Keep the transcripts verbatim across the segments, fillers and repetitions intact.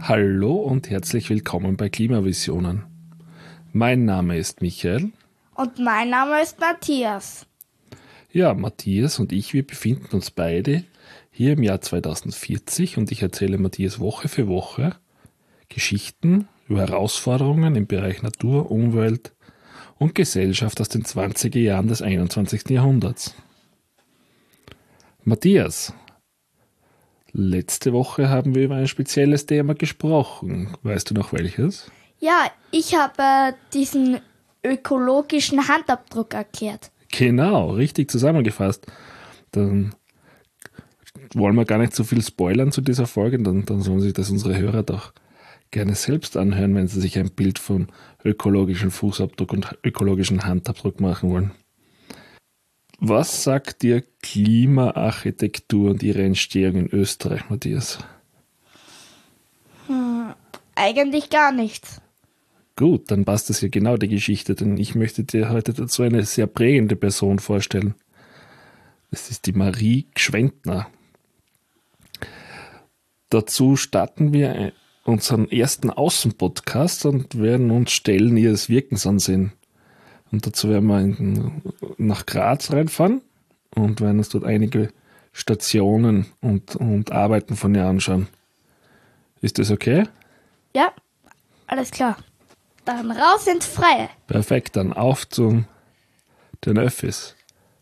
Hallo und herzlich willkommen bei Klimavisionen. Mein Name ist Michael. Und mein Name ist Matthias. Ja, Matthias und ich, wir befinden uns beide hier im Jahr zweitausendvierzig und ich erzähle Matthias Woche für Woche Geschichten über Herausforderungen im Bereich Natur, Umwelt und Gesellschaft aus den zwanziger Jahren des einundzwanzigsten Jahrhunderts. Matthias, letzte Woche haben wir über ein spezielles Thema gesprochen. Weißt du noch welches? Ja, ich habe diesen ökologischen Handabdruck erklärt. Genau, richtig zusammengefasst. Dann wollen wir gar nicht so viel spoilern zu dieser Folge, dann, dann sollen sich das unsere Hörer doch gerne selbst anhören, wenn sie sich ein Bild vom ökologischen Fußabdruck und ökologischen Handabdruck machen wollen. Was sagt dir Klimaarchitektur und ihre Entstehung in Österreich, Matthias? Hm, eigentlich gar nichts. Gut, dann passt das ja genau die Geschichte, denn ich möchte dir heute dazu eine sehr prägende Person vorstellen. Das ist die Marie Gschwendtner. Dazu starten wir unseren ersten Außenpodcast und werden uns Stellen ihres Wirkens ansehen. Und dazu werden wir in, nach Graz reinfahren und werden uns dort einige Stationen und, und Arbeiten von ihr anschauen. Ist das okay? Ja, alles klar. Dann raus ins Freie. Perfekt, dann auf zu den Öffis.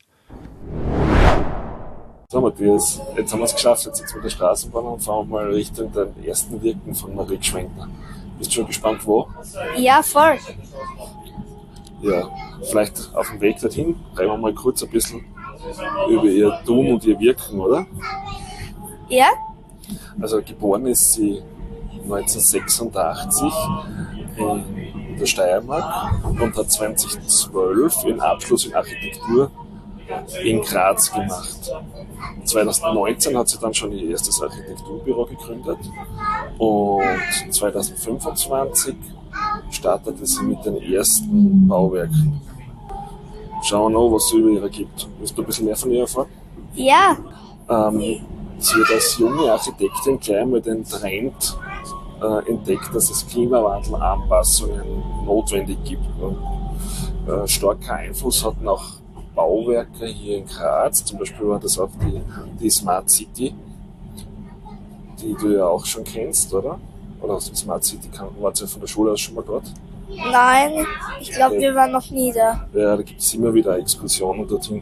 So Matthias, jetzt haben wir es geschafft, jetzt sitzen wir mit der Straßenbahn und fahren wir mal Richtung den ersten Wirken von Marie Gschwendtner. Bist du schon gespannt, wo? Ja, voll. Ja, vielleicht auf dem Weg dorthin reden wir mal kurz ein bisschen über ihr Tun und ihr Wirken, oder? Ja? Also geboren ist sie neunzehnhundertsechsundachtzig in der Steiermark und hat zweitausendzwölf den Abschluss in Architektur in Graz gemacht. zweitausendneunzehn hat sie dann schon ihr erstes Architekturbüro gegründet und zweitausendfünfundzwanzig startete sie mit den ersten Bauwerken. Schauen wir noch, was es über ihre gibt. Willst du ein bisschen mehr von ihr erfahren? Ja. Ähm, sie hat als junge Architektin gleich mal den Trend äh, entdeckt, dass es Klimawandelanpassungen notwendig gibt. Und, äh, starker Einfluss hatten auch Bauwerke hier in Graz. Zum Beispiel war das auch die, die Smart City, die du ja auch schon kennst, oder? Oder aus der Smart City wart ihr von der Schule aus schon mal dort? Nein, ich glaube, ja. Wir waren noch nie da. Ja, da gibt es immer wieder Exkursionen dorthin.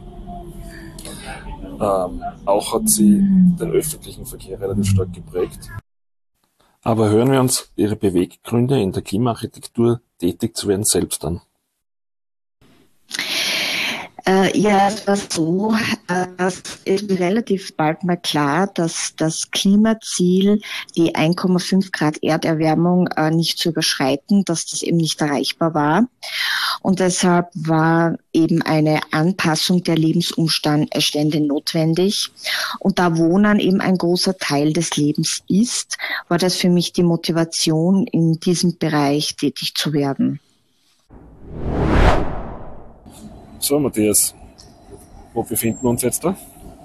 Ähm, auch hat sie den öffentlichen Verkehr relativ stark geprägt. Aber hören wir uns ihre Beweggründe, in der Klimaarchitektur tätig zu werden, selbst an. Äh, ja, es war so, äh, es ist relativ bald mal klar, dass das Klimaziel, die eins Komma fünf Grad Erderwärmung äh, nicht zu überschreiten, dass das eben nicht erreichbar war. Und deshalb war eben eine Anpassung der Lebensumstände notwendig. Und da Wohnen eben ein großer Teil des Lebens ist, war das für mich die Motivation, in diesem Bereich tätig zu werden. So, Matthias, wo befinden wir uns jetzt da?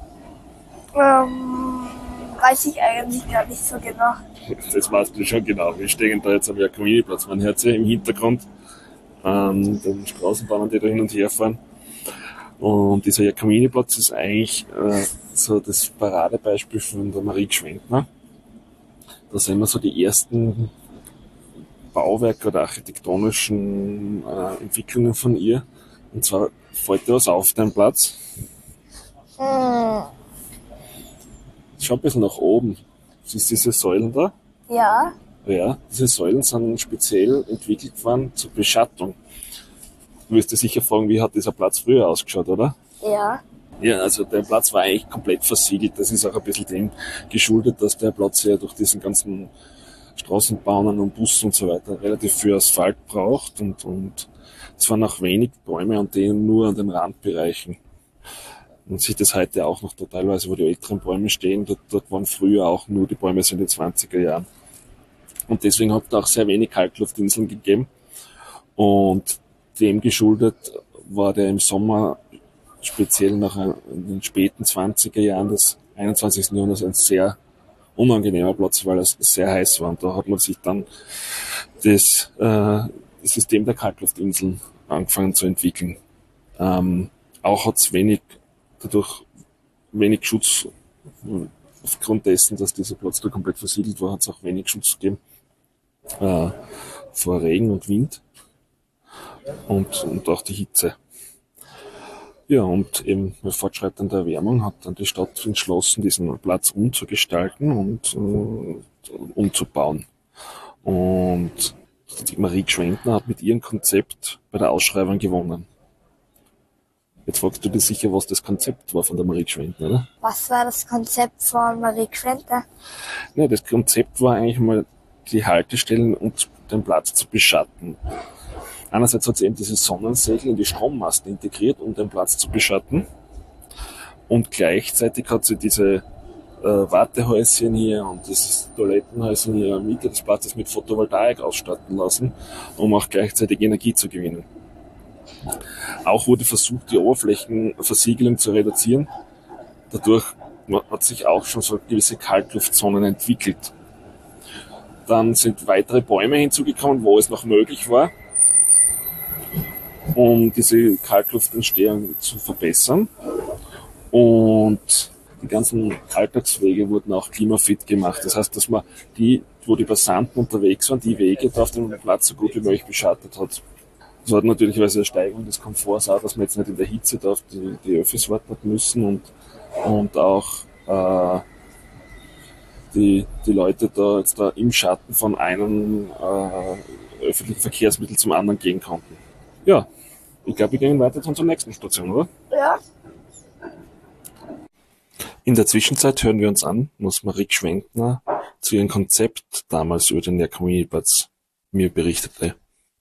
Ähm, weiß ich eigentlich gar nicht so genau. Das weißt du schon genau. Wir stehen da jetzt am Jakominiplatz. Man hört ja im Hintergrund an den Straßenbahnen, die da hin und her fahren. Und dieser Jakominiplatz ist eigentlich äh, so das Paradebeispiel von der Marie Gschwendtner. Da sehen wir so die ersten Bauwerke oder architektonischen äh, Entwicklungen von ihr. Und zwar fällt dir was auf deinem Platz. Hm. Schau ein bisschen nach oben. Siehst du diese Säulen da? Ja. Ja, diese Säulen sind speziell entwickelt worden zur Beschattung. Du wirst dir sicher fragen, wie hat dieser Platz früher ausgeschaut, oder? Ja. Ja, also der Platz war eigentlich komplett versiegelt. Das ist auch ein bisschen dem geschuldet, dass der Platz ja durch diesen ganzen Straßenbahnen und Bussen und so weiter relativ viel Asphalt braucht und, und es waren auch wenig Bäume und denen nur an den Randbereichen. Man sieht das heute auch noch da teilweise, wo die älteren Bäume stehen. Dort, dort waren früher auch nur die Bäume so in den zwanziger Jahren. Und deswegen hat es auch sehr wenig Kaltluftinseln gegeben. Und dem geschuldet war der im Sommer, speziell nach den späten zwanziger Jahren des einundzwanzigsten Jahrhunderts, ein sehr unangenehmer Platz, weil es sehr heiß war. Und da hat man sich dann das, äh, das System der Kaltluftinseln angefangen zu entwickeln. Ähm, auch hat es wenig, dadurch wenig Schutz, aufgrund dessen, dass dieser Platz da komplett versiegelt war, hat es auch wenig Schutz gegeben äh, vor Regen und Wind und, und auch die Hitze. Ja, und eben mit fortschreitender Erwärmung hat dann die Stadt entschlossen, diesen Platz umzugestalten und äh, umzubauen. Und die Marie Gschwendtner hat mit ihrem Konzept bei der Ausschreibung gewonnen. Jetzt fragst du dir sicher, was das Konzept war von der Marie Gschwendtner, oder? Was war das Konzept von Marie Gschwendtner? Ja, das Konzept war eigentlich mal, die Haltestellen und den Platz zu beschatten. Einerseits hat sie eben diese Sonnensegel in die Strommasten integriert, um den Platz zu beschatten. Und gleichzeitig hat sie diese äh, Wartehäuschen hier und das Toilettenhäuschen hier in der Mitte des Platzes mit Photovoltaik ausstatten lassen, um auch gleichzeitig Energie zu gewinnen. Auch wurde versucht, die Oberflächenversiegelung zu reduzieren. Dadurch hat sich auch schon so gewisse Kaltluftzonen entwickelt. Dann sind weitere Bäume hinzugekommen, wo es noch möglich war, um diese Kaltluftentstehung zu verbessern. Und die ganzen Alltagswege wurden auch klimafit gemacht. Das heißt, dass man die, wo die Passanten unterwegs waren, die Wege da auf dem Platz so gut wie möglich beschattet hat. Das hat natürlich eine Steigerung des Komforts auch, dass man jetzt nicht in der Hitze da auf die, die Öffis warten hat müssen und, und auch äh, die, die Leute da jetzt da im Schatten von einem äh, öffentlichen Verkehrsmittel zum anderen gehen konnten. Ja, ich glaube, wir gehen weiter zu unserer nächsten Station, oder? Ja. In der Zwischenzeit hören wir uns an, was Marie Gschwendtner zu ihrem Konzept damals über den Lehrkommuniplatz mir berichtete.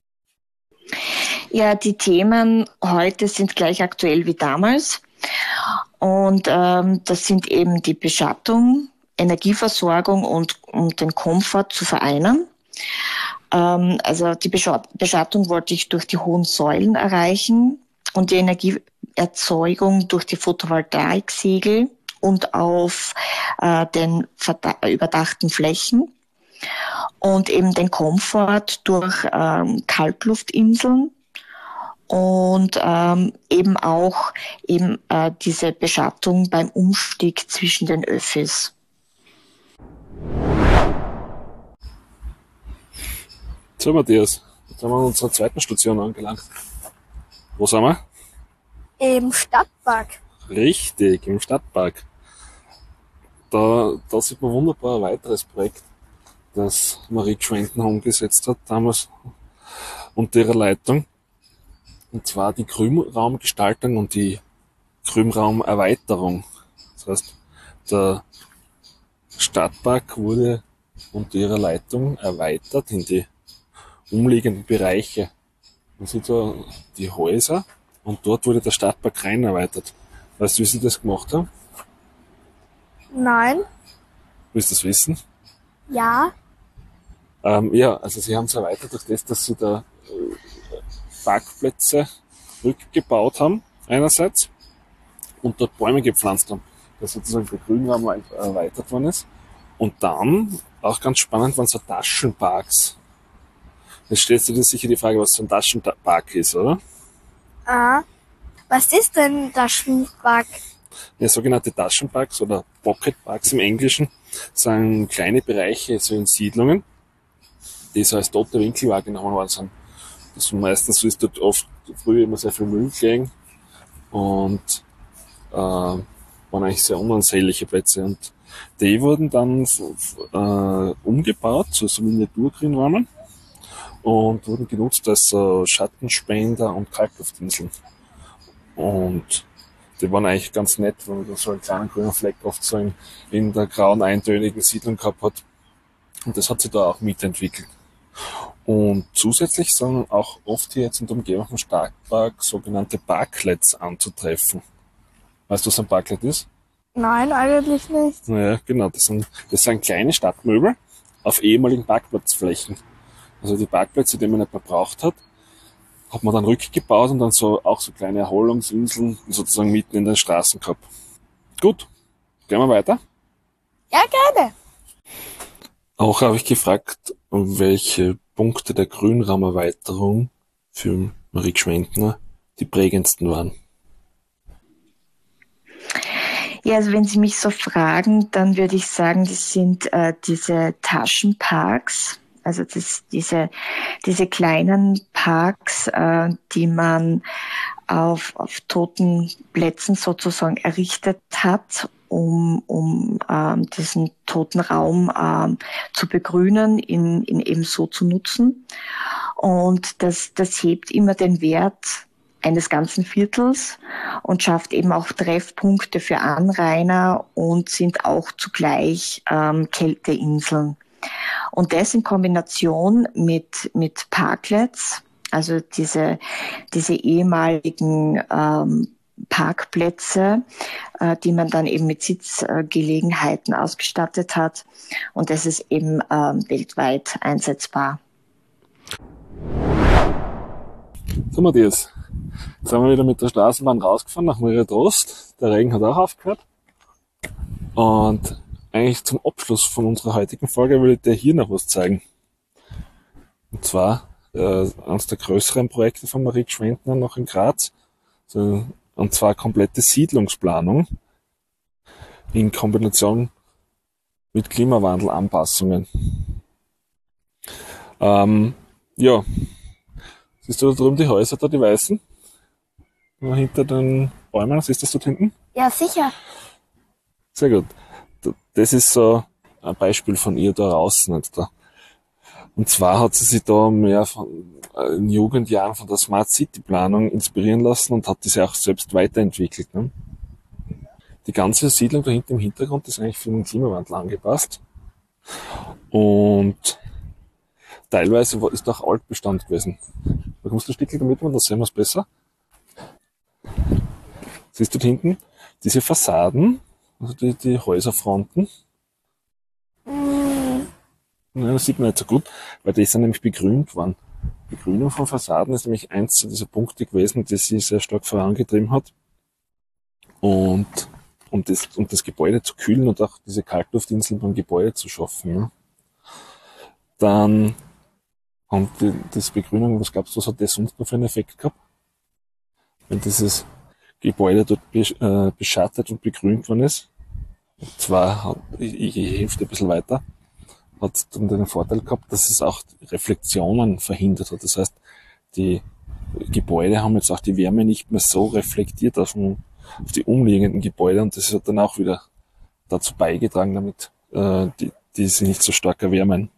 Ja, die Themen heute sind gleich aktuell wie damals. Und ähm, das sind eben die Beschattung, Energieversorgung und, und den Komfort zu vereinen. Ähm, also die Beschattung wollte ich durch die hohen Säulen erreichen und die Energieerzeugung durch die Photovoltaiksegel und auf äh, den verda- überdachten Flächen und eben den Komfort durch ähm, Kaltluftinseln und ähm, eben auch eben äh, diese Beschattung beim Umstieg zwischen den Öffis. So, Matthias, jetzt haben wir an unserer zweiten Station angelangt. Wo sind wir? Im Stadtpark. Richtig, im Stadtpark. Da, da sieht man wunderbar ein weiteres Projekt, das Marie Gschwendtner umgesetzt hat damals unter ihrer Leitung. Und zwar die Grünraumgestaltung und die Grünraumerweiterung. Das heißt, der Stadtpark wurde unter ihrer Leitung erweitert in die umliegenden Bereiche. Man sieht da die Häuser und dort wurde der Stadtpark rein erweitert. Weißt du, wie sie das gemacht haben? Nein. Willst du das wissen? Ja. Ähm, ja, also sie haben es erweitert durch das, dass sie da äh, Parkplätze rückgebaut haben, einerseits, und dort Bäume gepflanzt haben, dass sozusagen der Grünraum erweitert worden ist. Und dann, auch ganz spannend, waren so Taschenparks. Jetzt stellst du dir sicher die Frage, was so ein Taschenpark ist, oder? Ah. Was ist denn der Taschenpark? Ja, sogenannte Taschenparks oder Pocketparks im Englischen sind kleine Bereiche so in Siedlungen, die so als tote Winkel wahrgenommen worden sind. Das meistens so ist dort oft früher immer sehr viel Müll gelegen und äh, waren eigentlich sehr unansehnliche Plätze. Und die wurden dann äh, umgebaut zu so Miniaturgrünräumen und wurden genutzt als so Schattenspender und Kaltluftinseln. Und die waren eigentlich ganz nett, weil man da so einen kleinen grünen Fleck oft so in, in der grauen, eintönigen Siedlung gehabt hat. Und das hat sich da auch mitentwickelt. Und zusätzlich sind auch oft hier jetzt in der Umgebung vom Stadtpark sogenannte Parklets anzutreffen. Weißt du, was ein Parklet ist? Nein, eigentlich nicht. Naja, genau. Das sind, das sind kleine Stadtmöbel auf ehemaligen Parkplatzflächen. Also die Parkplätze, die man nicht mehr braucht hat, hat man dann rückgebaut und dann so auch so kleine Erholungsinseln sozusagen mitten in den Straßen gehabt. Gut, gehen wir weiter. Ja, gerne. Auch habe ich gefragt, welche Punkte der Grünraumerweiterung für Marie Gschwendtner die prägendsten waren. Ja, also wenn Sie mich so fragen, dann würde ich sagen, das sind äh, diese Taschenparks, also das, diese, diese kleinen Parks, äh, die man auf, auf toten Plätzen sozusagen errichtet hat, um, um ähm, diesen toten Raum ähm, zu begrünen, ihn, ihn eben so zu nutzen. Und das, das hebt immer den Wert eines ganzen Viertels und schafft eben auch Treffpunkte für Anrainer und sind auch zugleich ähm, Kälteinseln. Und das in Kombination mit, mit Parklets, also diese, diese ehemaligen ähm, Parkplätze, äh, die man dann eben mit Sitzgelegenheiten ausgestattet hat. Und das ist eben ähm, weltweit einsetzbar. So, Matthias, jetzt sind wir wieder mit der Straßenbahn rausgefahren nach Maria-Trost. Der Regen hat auch aufgehört. Und eigentlich zum Abschluss von unserer heutigen Folge will ich dir hier noch was zeigen. Und zwar äh, eines der größeren Projekte von Marie Gschwendtner noch in Graz. So, und zwar komplette Siedlungsplanung in Kombination mit Klimawandelanpassungen. Ähm, ja, siehst du da drüben die Häuser da, die weißen? Hinter den Bäumen, siehst du das dort hinten? Ja, sicher. Sehr gut. Das ist so ein Beispiel von ihr da draußen jetzt da. Und zwar hat sie sich da mehr von, äh, in Jugendjahren von der Smart City Planung inspirieren lassen und hat diese auch selbst weiterentwickelt. Ne? Die ganze Siedlung da hinten im Hintergrund ist eigentlich für den Klimawandel angepasst. Und teilweise ist auch Altbestand gewesen. Da kommst du ein Stückchen damit, dann sehen wir es besser. Siehst du da hinten? Diese Fassaden, also die, die Häuserfronten. Mm. Ja, das sieht man nicht so gut, weil die sind nämlich begrünt worden. Begrünung von Fassaden ist nämlich eins dieser Punkte gewesen, die sie sehr stark vorangetrieben hat. Und um das, um das Gebäude zu kühlen und auch diese Kaltluftinseln beim Gebäude zu schaffen. Ja. Dann haben die, das Begrünung, was glaubst du, was hat das sonst noch für einen Effekt gehabt? Wenn dieses Gebäude dort äh, beschattet und begrünt worden ist. Und zwar, hat, ich, ich helfe dir ein bisschen weiter, hat dann den Vorteil gehabt, dass es auch Reflexionen verhindert hat. Das heißt, die Gebäude haben jetzt auch die Wärme nicht mehr so reflektiert auf, den, auf die umliegenden Gebäude und das hat dann auch wieder dazu beigetragen, damit äh, die, die sich nicht so stark erwärmen.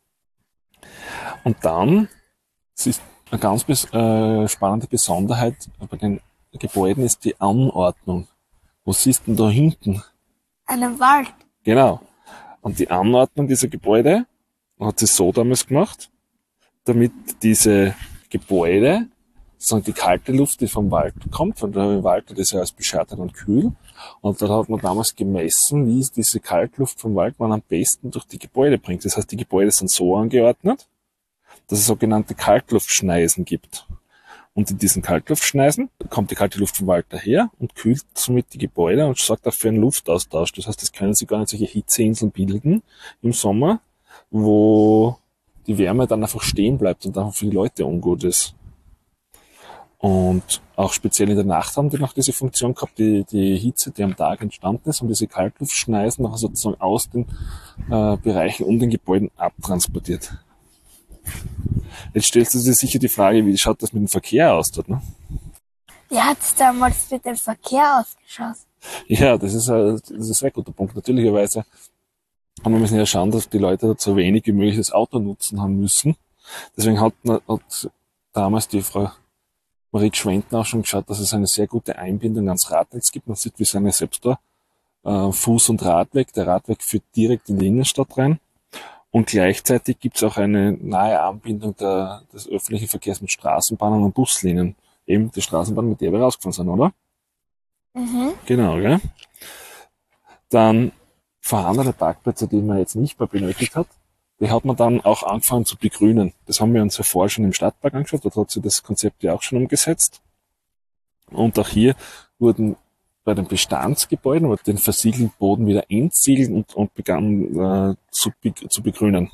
Und dann, es ist eine ganz äh, spannende Besonderheit bei den Gebäuden ist die Anordnung. Was siehst du denn da hinten? Einen Wald. Genau. Und die Anordnung dieser Gebäude hat sie so damals gemacht, damit diese Gebäude, sozusagen die kalte Luft, die vom Wald kommt, von der Wald, das ist ja als beschattet und kühl. Und da hat man damals gemessen, wie diese Kaltluft vom Wald man am besten durch die Gebäude bringt. Das heißt, die Gebäude sind so angeordnet, dass es sogenannte Kaltluftschneisen gibt. Und in diesen Kaltluftschneisen kommt die kalte Luft vom Wald daher und kühlt somit die Gebäude und sorgt auch für einen Luftaustausch. Das heißt, es können sich gar nicht solche Hitzeinseln bilden im Sommer, wo die Wärme dann einfach stehen bleibt und einfach für die Leute ungut ist. Und auch speziell in der Nacht haben die noch diese Funktion gehabt, die, die Hitze, die am Tag entstanden ist, und diese Kaltluftschneisen nachher sozusagen aus den äh, Bereichen um den Gebäuden abtransportiert. Jetzt stellst du dir sicher die Frage, wie schaut das mit dem Verkehr aus dort, ne? Wie hat es damals mit dem Verkehr ausgeschaut? Ja, das ist, ein, das ist ein sehr guter Punkt. Natürlicherweise haben wir müssen ja schauen, dass die Leute dort so wenig wie möglich das Auto nutzen haben müssen. Deswegen hat, hat damals die Frau Marie Gschwendtner auch schon geschaut, dass es eine sehr gute Einbindung ans Radnetz gibt. Man sieht, wir sind ja selbst da, äh, Fuß- und Radweg. Der Radweg führt direkt in die Innenstadt rein. Und gleichzeitig gibt es auch eine nahe Anbindung der, des öffentlichen Verkehrs mit Straßenbahnen und Buslinien. Eben die Straßenbahn, mit der wir rausgefahren sind, oder? Mhm. Genau, gell? Dann vorhandene Parkplätze, die man jetzt nicht mehr benötigt hat, die hat man dann auch angefangen zu begrünen. Das haben wir uns ja vorher schon im Stadtpark angeschaut, dort hat sich das Konzept ja auch schon umgesetzt. Und auch hier wurden bei den Bestandsgebäuden, aber den versiegelten Boden wieder entsiegelt und, und begann äh, zu, zu begrünen.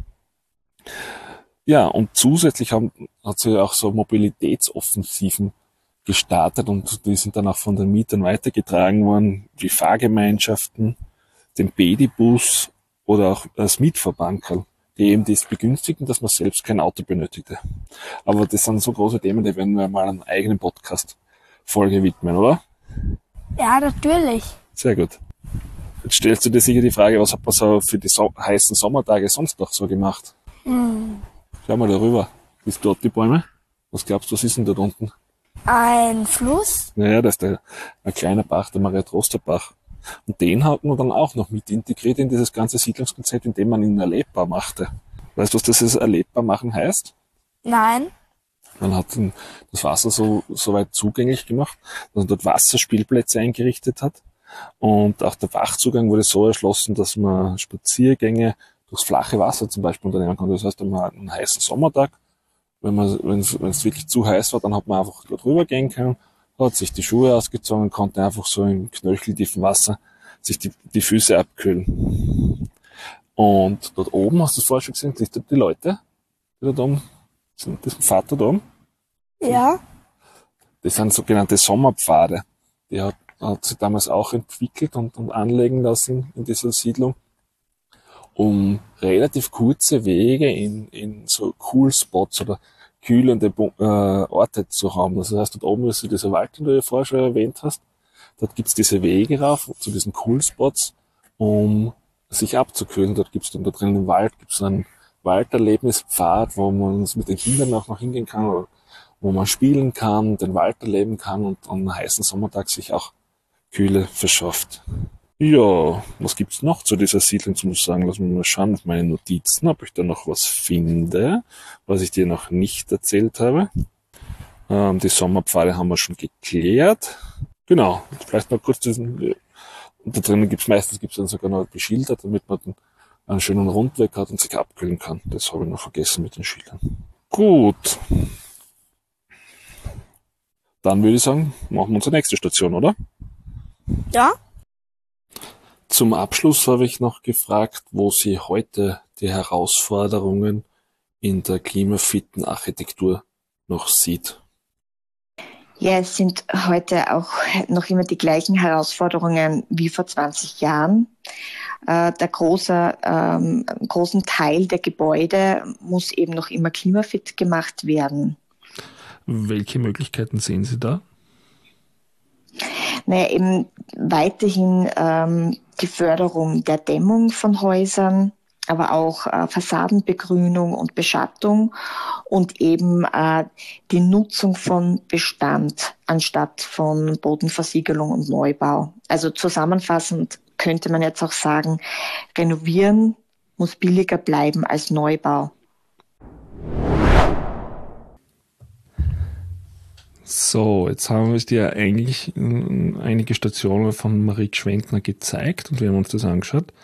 Ja, und zusätzlich haben, hat sie auch so Mobilitätsoffensiven gestartet und die sind dann auch von den Mietern weitergetragen worden, wie Fahrgemeinschaften, den Bedibus oder auch das Mietverbankerl, die eben das begünstigen, dass man selbst kein Auto benötigte. Aber das sind so große Themen, die werden wir mal einen eigenen Podcast-Folge widmen, oder? Ja, natürlich. Sehr gut. Jetzt stellst du dir sicher die Frage, was hat man so für die so heißen Sommertage sonst noch so gemacht? Hm. Schau mal darüber. Bis dort die Bäume? Was glaubst du, was ist denn dort unten? Ein Fluss? Naja, das ist der, ein kleiner Bach, der Maria-Troster-Bach. Und den hat man dann auch noch mit integriert in dieses ganze Siedlungskonzept, indem man ihn erlebbar machte. Weißt du, was das erlebbar machen heißt? Nein. Man hat das Wasser so, so weit zugänglich gemacht, dass man dort Wasserspielplätze eingerichtet hat. Und auch der Bachzugang wurde so erschlossen, dass man Spaziergänge durchs flache Wasser zum Beispiel unternehmen konnte. Das heißt, wenn man einen heißen Sommertag, wenn man, wenn es, wenn es wirklich zu heiß war, dann hat man einfach dort rübergehen können, hat sich die Schuhe ausgezogen und konnte einfach so im knöcheltiefen Wasser sich die, die Füße abkühlen. Und dort oben, hast du es vorher schon gesehen, siehst du die Leute, die da oben sind, das Vater da oben? Ja. Das sind sogenannte Sommerpfade. Die hat, hat sie damals auch entwickelt und, und anlegen lassen in dieser Siedlung, um relativ kurze Wege in, in so Cool Spots oder kühlende äh, Orte zu haben. Das heißt, dort oben ist dieser Wald, den du ja vorher schon erwähnt hast. Dort gibt's diese Wege rauf zu diesen Cool Spots, um sich abzukühlen. Dort gibt's dann da drin im Wald gibt's einen Walderlebnispfad, wo man mit den Kindern auch noch hingehen kann, oder wo man spielen kann, den Wald erleben kann und an einem heißen Sommertag sich auch Kühle verschafft. Ja, was gibt's noch zu dieser Siedlung? Jetzt muss ich sagen, lass mich mal schauen auf meine Notizen, ob ich da noch was finde, was ich dir noch nicht erzählt habe. Ähm, die Sommerpfade haben wir schon geklärt. Genau, vielleicht noch kurz diesen, und da drinnen gibt's meistens gibt's dann sogar noch beschildert, damit man den, einen schönen Rundweg hat und sich abkühlen kann. Das habe ich noch vergessen mit den Schildern. Gut. Dann würde ich sagen, machen wir unsere nächste Station, oder? Ja. Zum Abschluss habe ich noch gefragt, wo sie heute die Herausforderungen in der klimafitten Architektur noch sieht. Ja, es sind heute auch noch immer die gleichen Herausforderungen wie vor zwanzig Jahren. Äh, der große, ähm, großen Teil der Gebäude muss eben noch immer klimafit gemacht werden. Welche Möglichkeiten sehen Sie da? Naja, eben weiterhin ähm, die Förderung der Dämmung von Häusern, aber auch äh, Fassadenbegrünung und Beschattung und eben äh, die Nutzung von Bestand anstatt von Bodenversiegelung und Neubau. Also zusammenfassend könnte man jetzt auch sagen, renovieren muss billiger bleiben als Neubau. So, jetzt haben wir dir eigentlich äh, einige Stationen von Marie Gschwendtner gezeigt und wir haben uns das angeschaut.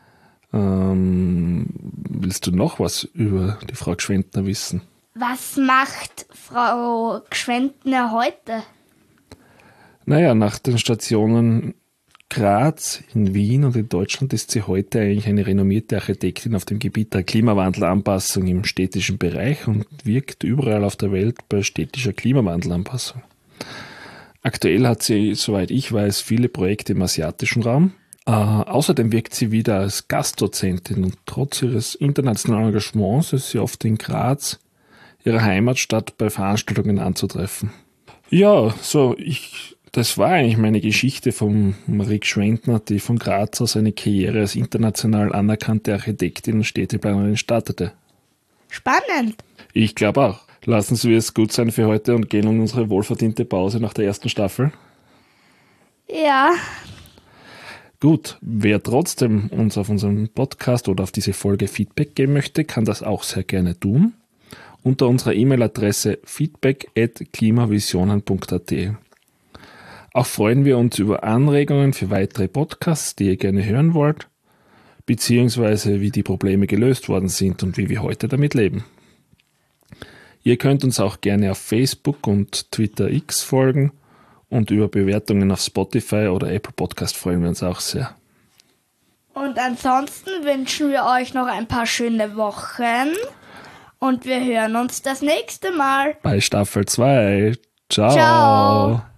Ähm, willst du noch was über die Frau Gschwendtner wissen? Was macht Frau Gschwendtner heute? Naja, nach den Stationen Graz, in Wien und in Deutschland ist sie heute eigentlich eine renommierte Architektin auf dem Gebiet der Klimawandelanpassung im städtischen Bereich und wirkt überall auf der Welt bei städtischer Klimawandelanpassung. Aktuell hat sie, soweit ich weiß, viele Projekte im asiatischen Raum. Äh, außerdem wirkt sie wieder als Gastdozentin und trotz ihres internationalen Engagements ist sie oft in Graz, ihrer Heimatstadt, bei Veranstaltungen anzutreffen. Ja, so, ich... Das war eigentlich meine Geschichte von Marie Gschwendtner, die von Graz aus eine Karriere als international anerkannte Architektin und Städteplanerin startete. Spannend. Ich glaube auch. Lassen Sie es gut sein für heute und gehen in unsere wohlverdiente Pause nach der ersten Staffel. Ja. Gut, wer trotzdem uns auf unserem Podcast oder auf diese Folge Feedback geben möchte, kann das auch sehr gerne tun. Unter unserer E-Mail-Adresse feedback at klimavisionen punkt a t. Auch freuen wir uns über Anregungen für weitere Podcasts, die ihr gerne hören wollt, beziehungsweise wie die Probleme gelöst worden sind und wie wir heute damit leben. Ihr könnt uns auch gerne auf Facebook und Twitter X folgen Und über Bewertungen auf Spotify oder Apple Podcast freuen wir uns auch sehr. Und ansonsten wünschen wir euch noch ein paar schöne Wochen. Und wir hören uns das nächste Mal. Bei Staffel zwei. Ciao. Ciao.